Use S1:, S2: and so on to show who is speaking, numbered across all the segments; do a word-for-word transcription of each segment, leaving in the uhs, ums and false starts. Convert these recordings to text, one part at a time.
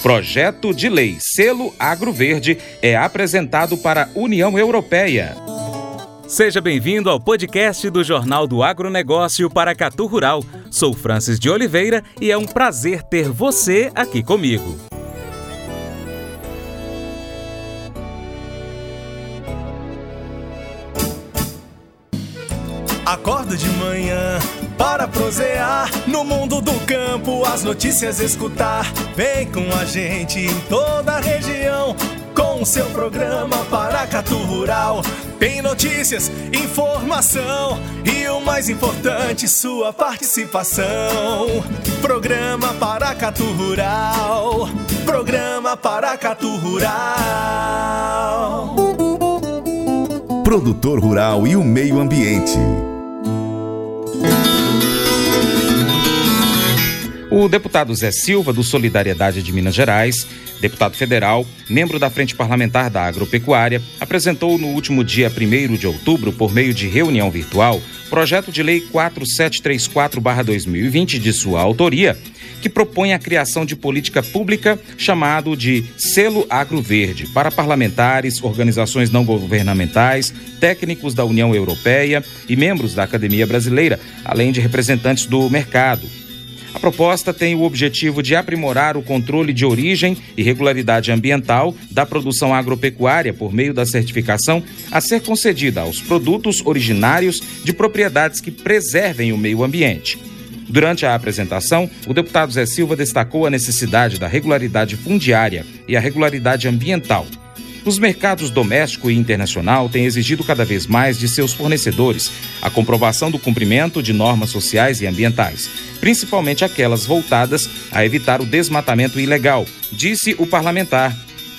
S1: Projeto de lei Selo Agro Verde é apresentado para a União Europeia.
S2: Seja bem-vindo ao podcast do Jornal do Agronegócio Paracatu Rural. Sou Francis de Oliveira e é um prazer ter você aqui comigo.
S3: Acordo de manhã para prosear no mundo do campo, as notícias escutar. Vem com a gente em toda a região com o seu programa Paracatu Rural. Tem notícias, informação e o mais importante, sua participação. Programa Paracatu Rural. Programa Paracatu Rural.
S4: Produtor rural e o meio ambiente.
S1: O deputado Zé Silva, do Solidariedade de Minas Gerais, deputado federal, membro da Frente Parlamentar da Agropecuária, apresentou no último dia primeiro de outubro, por meio de reunião virtual, projeto de lei quatro sete três quatro barra dois mil e vinte de sua autoria, que propõe a criação de política pública chamado de Selo Agro Verde para parlamentares, organizações não governamentais, técnicos da União Europeia e membros da Academia Brasileira, além de representantes do mercado. A proposta tem o objetivo de aprimorar o controle de origem e regularidade ambiental da produção agropecuária por meio da certificação a ser concedida aos produtos originários de propriedades que preservem o meio ambiente. Durante a apresentação, o deputado Zé Silva destacou a necessidade da regularidade fundiária e a regularidade ambiental. Os mercados doméstico e internacional têm exigido cada vez mais de seus fornecedores a comprovação do cumprimento de normas sociais e ambientais, principalmente aquelas voltadas a evitar o desmatamento ilegal, disse o parlamentar.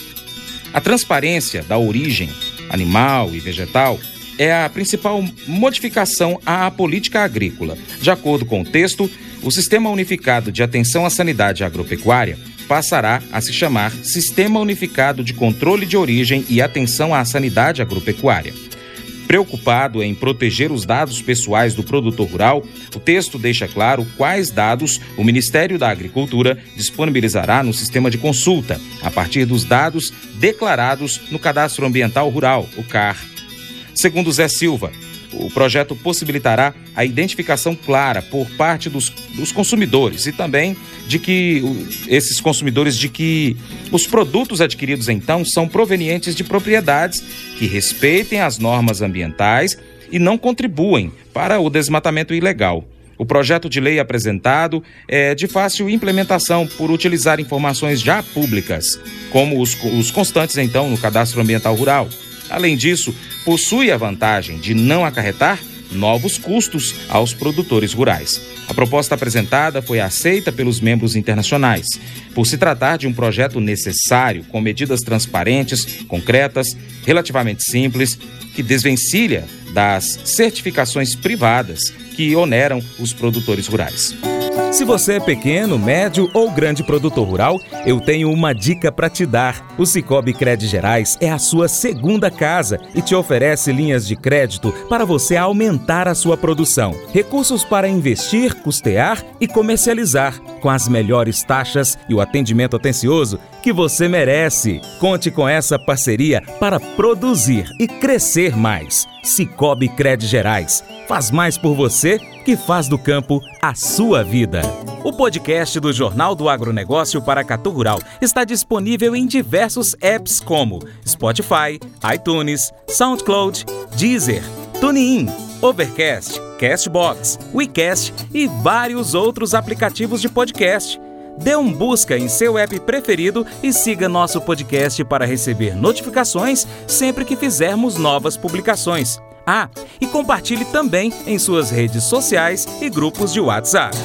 S1: A transparência da origem animal e vegetal é a principal modificação à política agrícola. De acordo com o texto, o Sistema Unificado de Atenção à Sanidade Agropecuária passará a se chamar Sistema Unificado de Controle de Origem e Atenção à Sanidade Agropecuária. Preocupado em proteger os dados pessoais do produtor rural, o texto deixa claro quais dados o Ministério da Agricultura disponibilizará no sistema de consulta, a partir dos dados declarados no Cadastro Ambiental Rural, o C A R. Segundo Zé Silva, o projeto possibilitará a identificação clara por parte dos, dos consumidores e também de que esses consumidores de que os produtos adquiridos então são provenientes de propriedades que respeitem as normas ambientais e não contribuem para o desmatamento ilegal. O projeto de lei apresentado é de fácil implementação por utilizar informações já públicas, como os, os constantes então no Cadastro Ambiental Rural. Além disso, possui a vantagem de não acarretar novos custos aos produtores rurais. A proposta apresentada foi aceita pelos membros internacionais, por se tratar de um projeto necessário, com medidas transparentes, concretas, relativamente simples, que desvencilha das certificações privadas que oneram os produtores rurais.
S2: Se você é pequeno, médio ou grande produtor rural, eu tenho uma dica para te dar. O Sicoob Cred Gerais é a sua segunda casa e te oferece linhas de crédito para você aumentar a sua produção. Recursos para investir, custear e comercializar, com as melhores taxas e o atendimento atencioso que você merece. Conte com essa parceria para produzir e crescer mais. Sicoob Cred Gerais faz mais por você que faz do campo a sua vida. O podcast do Jornal do Agronegócio Paracatu Rural está disponível em diversos apps como Spotify, iTunes, SoundCloud, Deezer, TuneIn, Overcast, Castbox, WeCast e vários outros aplicativos de podcast. Dê um busca em seu app preferido e siga nosso podcast para receber notificações sempre que fizermos novas publicações. Ah, e compartilhe também em suas redes sociais e grupos de WhatsApp.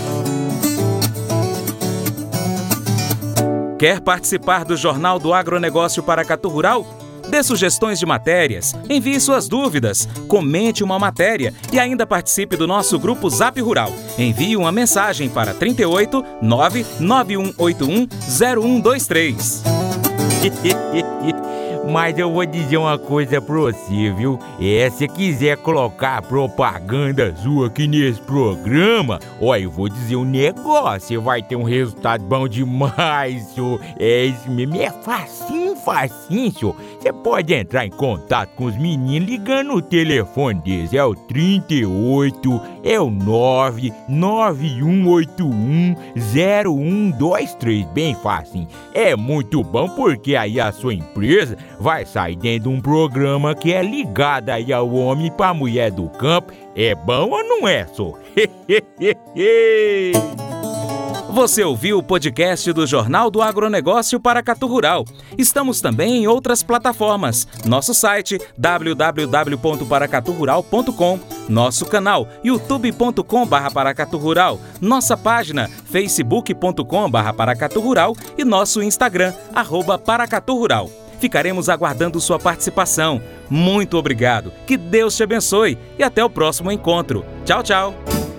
S2: Quer participar do Jornal do Agronegócio Paracatu Rural? Dê sugestões de matérias, envie suas dúvidas, comente uma matéria e ainda participe do nosso grupo Zap Rural. Envie uma mensagem para trinta e oito, nove nove um oito um, zero um dois três.
S5: Mas eu vou dizer uma coisa pra você, viu? É, se quiser colocar propaganda sua aqui nesse programa, ó, eu vou dizer um negócio, você vai ter um resultado bom demais, senhor. É isso mesmo, é facinho, facinho, senhor. Você pode entrar em contato com os meninos ligando o telefone deles, é o trinta e oito, é o nove nove um oito um zero um dois três, bem fácil. É muito bom porque aí a sua empresa vai sair dentro de um programa que é ligado aí ao homem para a mulher do campo. É bom ou não é, só?
S2: Você ouviu o podcast do Jornal do Agronegócio Paracatu Rural. Estamos também em outras plataformas. Nosso site w w w ponto paracatu rural ponto com, nosso canal youtube ponto com barra paracatu rural, nossa página facebook ponto com barra paracatu rural e nosso Instagram, arroba paracatu rural. Ficaremos aguardando sua participação. Muito obrigado, que Deus te abençoe e até o próximo encontro. Tchau, tchau.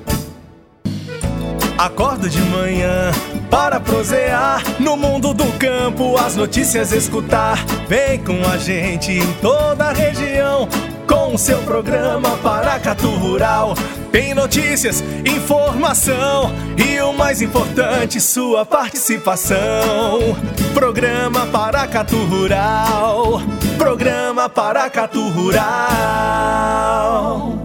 S3: Acordo de manhã para prosear no mundo do campo, as notícias escutar. Vem com a gente em toda a região com o seu programa Paracatu Rural. Tem notícias, informação e o mais importante, sua participação. Programa Paracatu Rural. Programa Paracatu Rural.